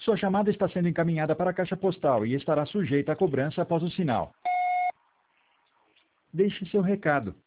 Sua chamada está sendo encaminhada para a caixa postal e estará sujeita à cobrança após o sinal. Deixe seu recado.